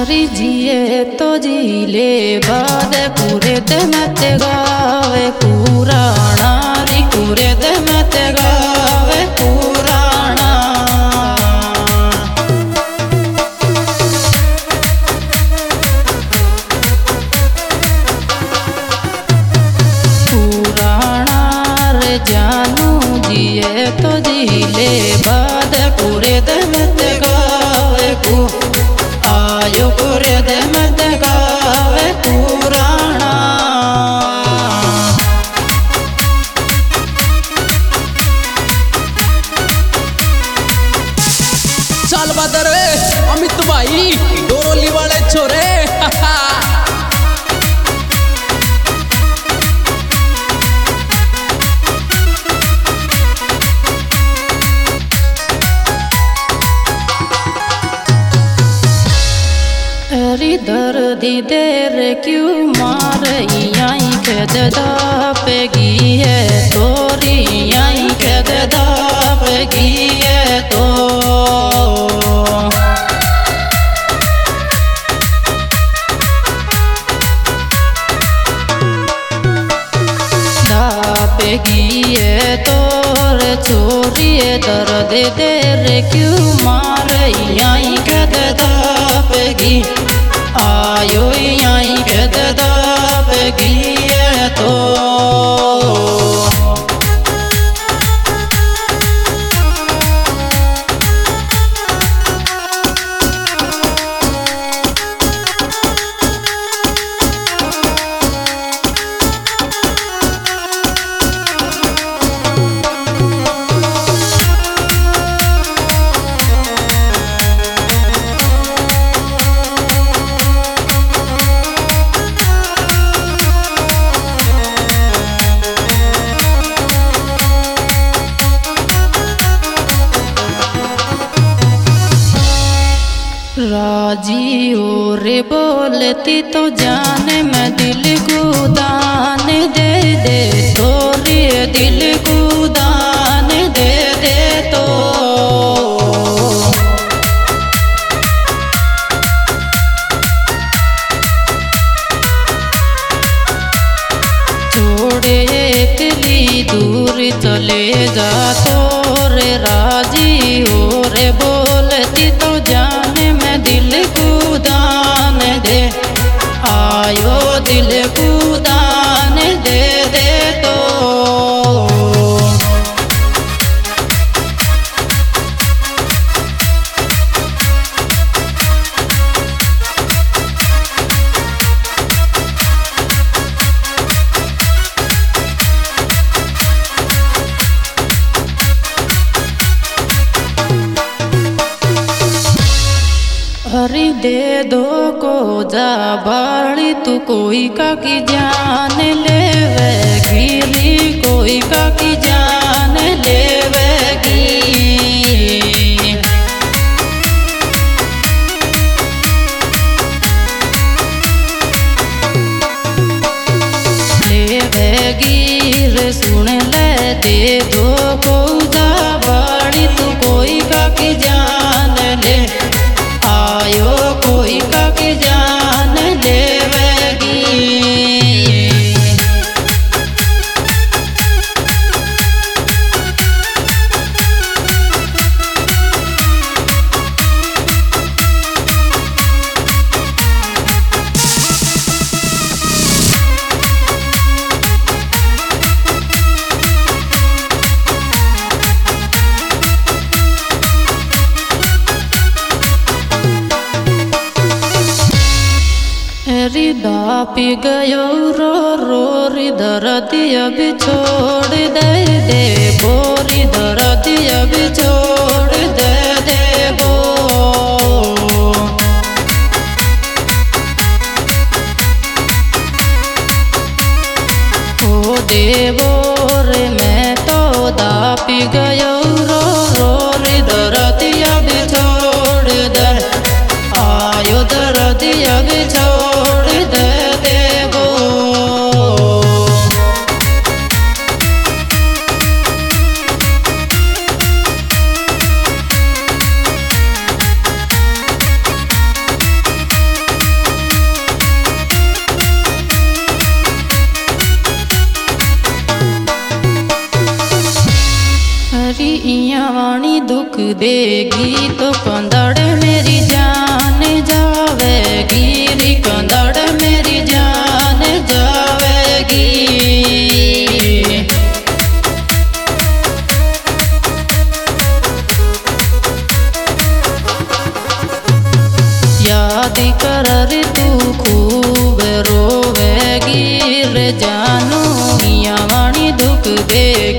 हरी जिए तो जी ले बाद पूरे दे मत गावे पुराना री पूरे दे मत गावे पुराना पुराना रे जानू जिए तो जी ले बाद पूरे दे मत गावे आयो पूरे दे मत गावे पुराना चल बदर अमित भाई डोरोली वाले छोरे दर्दी देर क्यों मार यहीं खेद दापेगी है तोरी यहीं खेद दापेगी है तो दापेगी है तोर छोरी दर्द देर क्यों मार यहीं खेद दापेगी आयो यहीं खेद दापेगी है तो राजी हो रे बोलती तो जाने मैं दिल को दान दे दे तोरी दिल को दान दे दे तो छोड़े इतनी दूर चले जा तो रे राजी हो रे बोलती तो जाने मैं दिल को दान दे आयो दिल को दान दे दे तो हरी दे दो को जा बाड़ी तू कोई का की जान लेवेगी कोई का की जान लेवेगी लेवेगी रे सुन ले दे दो को जा बाड़ी तू कोई का की जान ले आयो कोई का की जान लेवेगी पी गयो रो रो री दर्दी अब छोड़ दे दे बोरी दर्दी अब छोड़ दे दे बो ओ देवो रे मैं तो दा पी गयो रो रो री दर्दी अब छोड़ दे आयो दर्दी अब छोड़ दे देवो। इया वाणी दुख देगी तो कंदड़ मेरी जान जावेगी री कंदड़ मेरी जान जावेगी। याद कर रे तू खूब रोवेगी रे जानू इया वाणी दुख देगी।